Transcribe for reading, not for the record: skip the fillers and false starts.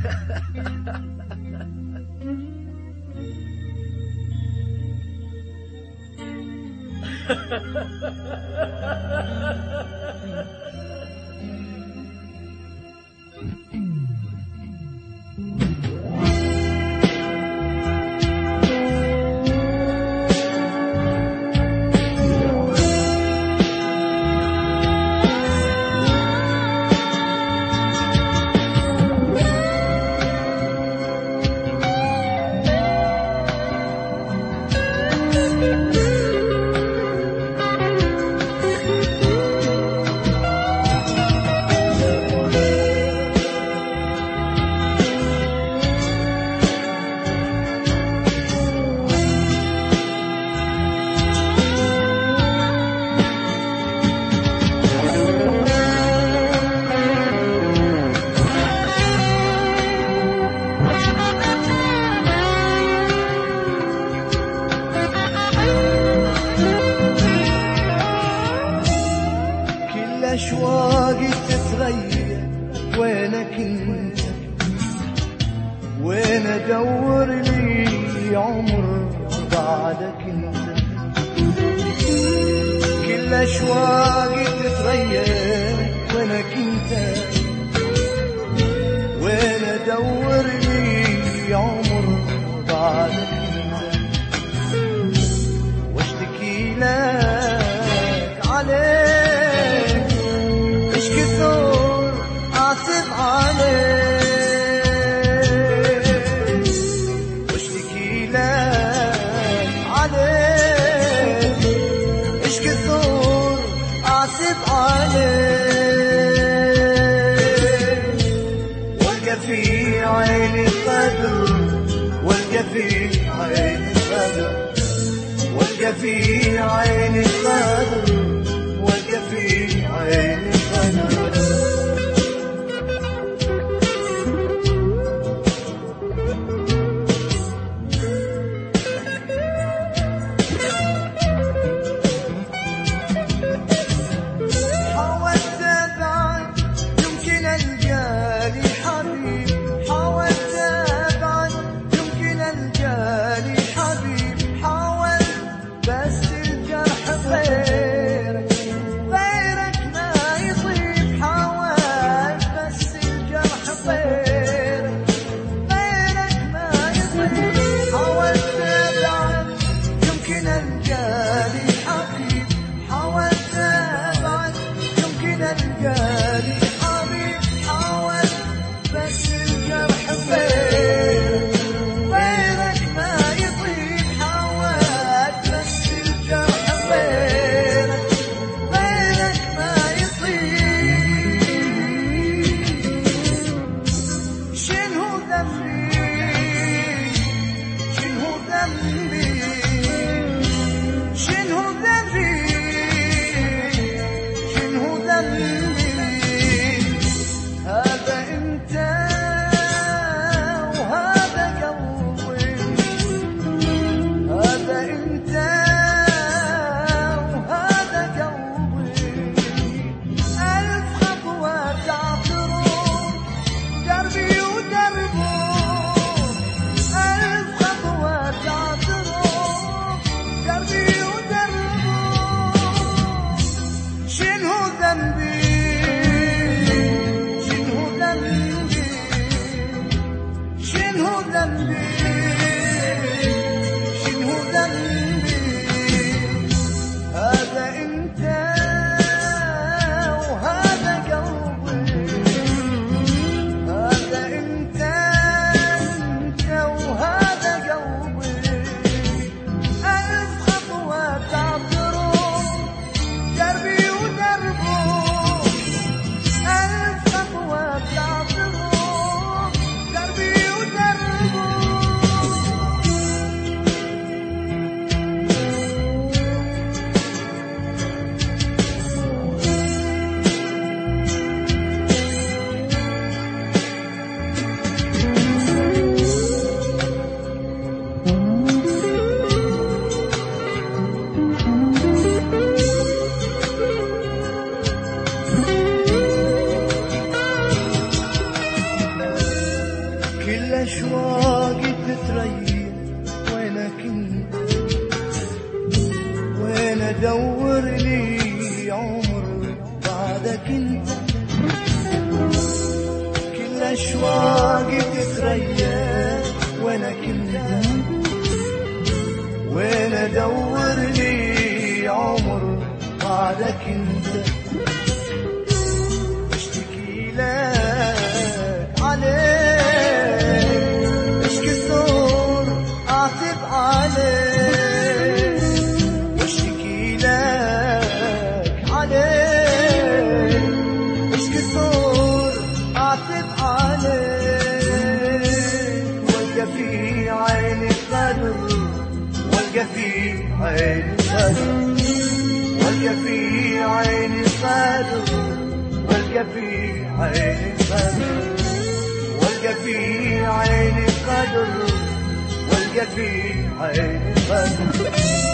أشواقي تتغير، وينك انت؟ وين ادور لي عمر بعدك انت؟ كل أشواقي تتغير، وينك انت؟ وين ادور لي عمر بعدك انت؟ واشتكي لك عليك كثر أعتب عليك، واشتكي لك عليك إيش كثر أعتب عليك، والقى في عيني قدر، والقى في عيني قدر، والقى في عيني قدر، والقى في عيني أشواقي تتريح وينك انت، وين ادور لي عمر بعدك انت. كل أشواقي تتريح وينك انت، وين ادور لي عمر بعدك انت. اشتكي لك عليك، اشكي صور اعتب عليك، واشتكي لك عليك، اشكي صور اعتب عليك. والقى في عيني قدر، والقى في عيني قدر، والقى في عيني قدر، والقى في عيني قدر، والقى في عيني قدر، والقى في عيني قدر.